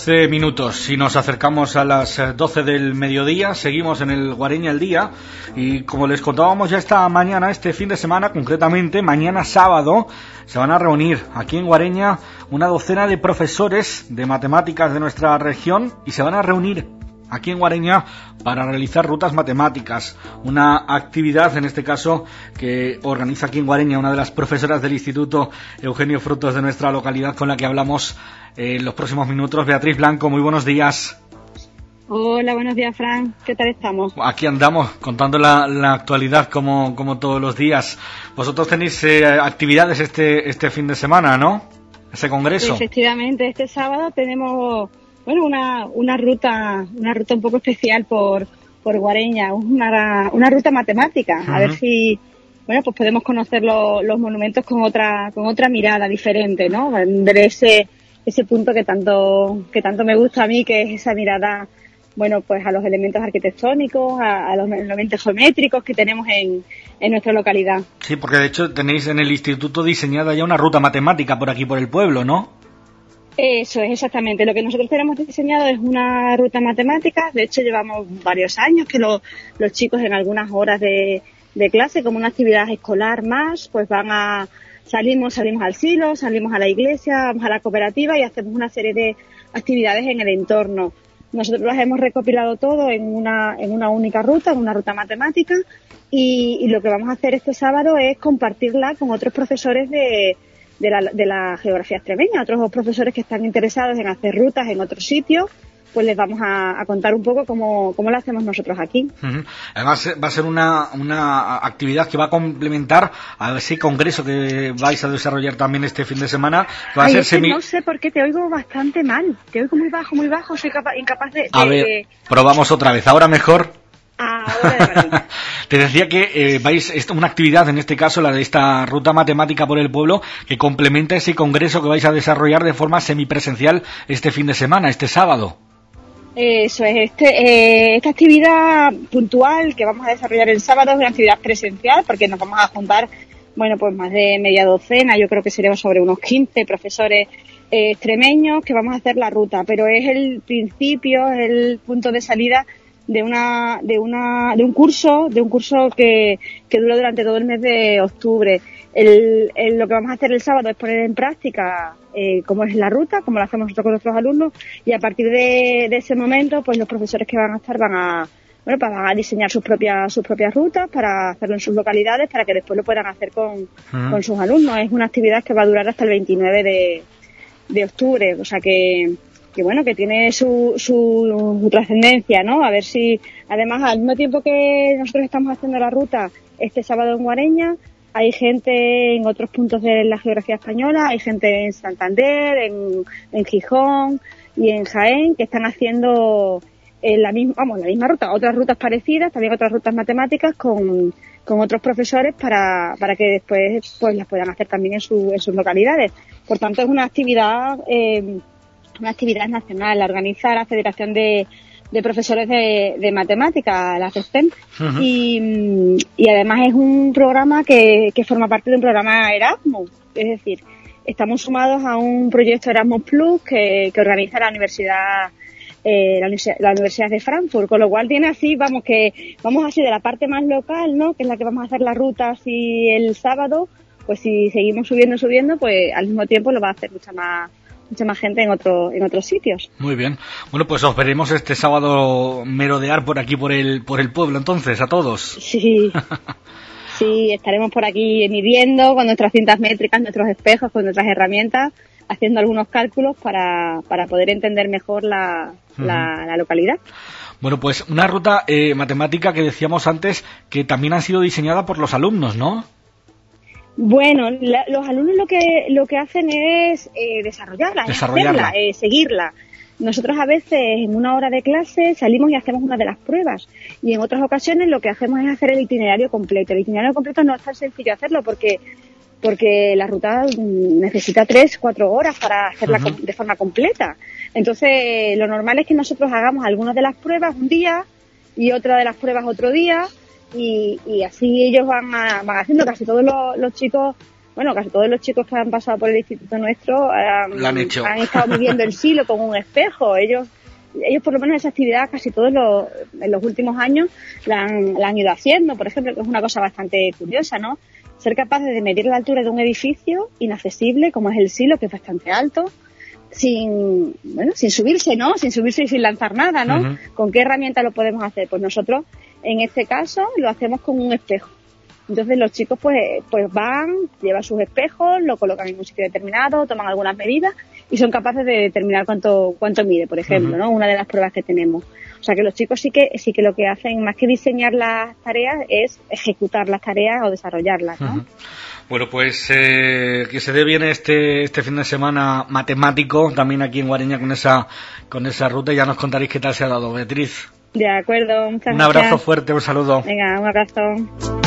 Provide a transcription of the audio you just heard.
12 minutos y nos acercamos a las 12 del mediodía. Seguimos en el Guareña al Día y como les contábamos ya esta mañana, este fin de semana, concretamente mañana sábado, se van a reunir aquí en Guareña una docena de profesores de matemáticas de nuestra región y se van a reunir aquí en Guareña para realizar rutas matemáticas, una actividad en este caso que organiza aquí en Guareña una de las profesoras del Instituto Eugenio Frutos de nuestra localidad, con la que hablamos en los próximos minutos. Beatriz Blanco, muy buenos días. Hola, buenos días, Fran. ¿Qué tal estamos? Aquí andamos contando la actualidad como todos los días. Vosotros tenéis actividades este fin de semana, ¿no? Ese congreso. Efectivamente, este sábado tenemos una ruta un poco especial por Guareña, una ruta matemática. A ver si pues podemos conocer los monumentos con otra mirada diferente, ¿no? Ver ese punto que tanto me gusta a mí, que es esa mirada, pues a los elementos arquitectónicos, a los elementos geométricos que tenemos en nuestra localidad. Sí, porque de hecho tenéis en el instituto diseñada ya una ruta matemática por aquí por el pueblo, ¿no? Eso es exactamente. Lo que nosotros tenemos diseñado es una ruta matemática. De hecho, llevamos varios años que los chicos en algunas horas de clase, como una actividad escolar más, pues salimos al silo, salimos a la iglesia, vamos a la cooperativa y hacemos una serie de actividades en el entorno. Nosotros las hemos recopilado todo en una única ruta, en una ruta matemática, y lo que vamos a hacer este sábado es compartirla con otros profesores de la geografía extremeña, otros profesores que están interesados en hacer rutas en otros sitios. Pues les vamos a contar un poco cómo lo hacemos nosotros aquí. Además va a ser una actividad que va a complementar a ese congreso que vais a desarrollar también este fin de semana. No sé por qué te oigo bastante mal, te oigo muy bajo, soy incapaz de... A ver, probamos otra vez, ahora mejor. Ahora de maravilla. Te decía que una actividad, en este caso la de esta ruta matemática por el pueblo, que complementa ese congreso que vais a desarrollar de forma semipresencial este fin de semana, este sábado. Eso es, esta actividad puntual que vamos a desarrollar el sábado es una actividad presencial, porque nos vamos a juntar, pues más de media docena, yo creo que seremos sobre unos 15 profesores extremeños que vamos a hacer la ruta, pero es el principio, es el punto de salida de un curso que dura durante todo el mes de octubre. Lo que vamos a hacer el sábado es poner en práctica cómo es la ruta, cómo lo hacemos nosotros con nuestros alumnos, y a partir de ese momento, pues los profesores que van a estar van a diseñar sus propias rutas para hacerlo en sus localidades, para que después lo puedan hacer con sus alumnos. Es una actividad que va a durar hasta el 29 de octubre, o sea que tiene su trascendencia, ¿no? A ver si, además, al mismo tiempo que nosotros estamos haciendo la ruta este sábado en Guareña, hay gente en otros puntos de la geografía española, hay gente en Santander, en Gijón y en Jaén, que están haciendo la misma ruta, otras rutas parecidas, también otras rutas matemáticas con otros profesores para que después pues las puedan hacer también en sus localidades. Por tanto, es una actividad nacional, la organiza la Federación de Profesores de Matemáticas, la FESTEM, y además es un programa que forma parte de un programa Erasmus, es decir, estamos sumados a un proyecto Erasmus Plus que organiza la Universidad de Frankfurt, con lo cual tiene así, vamos así de la parte más local, ¿no? Que es la que vamos a hacer la ruta así el sábado, pues si seguimos subiendo, pues al mismo tiempo lo va a hacer mucha más gente en otros sitios. Muy bien. Bueno, pues os veremos este sábado merodear por aquí, por el pueblo, entonces, a todos. Sí. Sí, estaremos por aquí midiendo con nuestras cintas métricas, nuestros espejos, con nuestras herramientas, haciendo algunos cálculos para poder entender mejor la localidad. Bueno, pues una ruta matemática que decíamos antes que también ha sido diseñada por los alumnos, ¿no? Bueno, los alumnos lo que hacen es desarrollarla, hacerla, seguirla. Nosotros a veces en una hora de clase salimos y hacemos una de las pruebas, y en otras ocasiones lo que hacemos es hacer el itinerario completo. El itinerario completo no es tan sencillo hacerlo porque la ruta necesita 3-4 horas para hacerla de forma completa. Entonces, lo normal es que nosotros hagamos algunas de las pruebas un día y otra de las pruebas otro día, y así ellos van haciendo. Casi todos los chicos bueno, casi todos los chicos que han pasado por el instituto nuestro han estado midiendo el silo con un espejo. Ellos por lo menos esa actividad casi todos en los últimos años la han ido haciendo, por ejemplo, que es una cosa bastante curiosa, ¿no? Ser capaces de medir la altura de un edificio inaccesible, como es el silo, que es bastante alto, sin subirse, ¿no? Sin subirse y sin lanzar nada, ¿no? Uh-huh. ¿Con qué herramienta lo podemos hacer? Pues nosotros, en este caso, lo hacemos con un espejo. Entonces los chicos pues van, llevan sus espejos, lo colocan en un sitio determinado, toman algunas medidas y son capaces de determinar cuánto mide, por ejemplo, ¿no? Una de las pruebas que tenemos. O sea que los chicos sí que lo que hacen, más que diseñar las tareas, es ejecutar las tareas o desarrollarlas, ¿no? Uh-huh. Bueno, pues que se dé bien este fin de semana matemático, también aquí en Guareña con esa ruta, y ya nos contaréis qué tal se ha dado, Beatriz. De acuerdo, muchas gracias. Un abrazo fuerte, un saludo. Venga, un abrazo.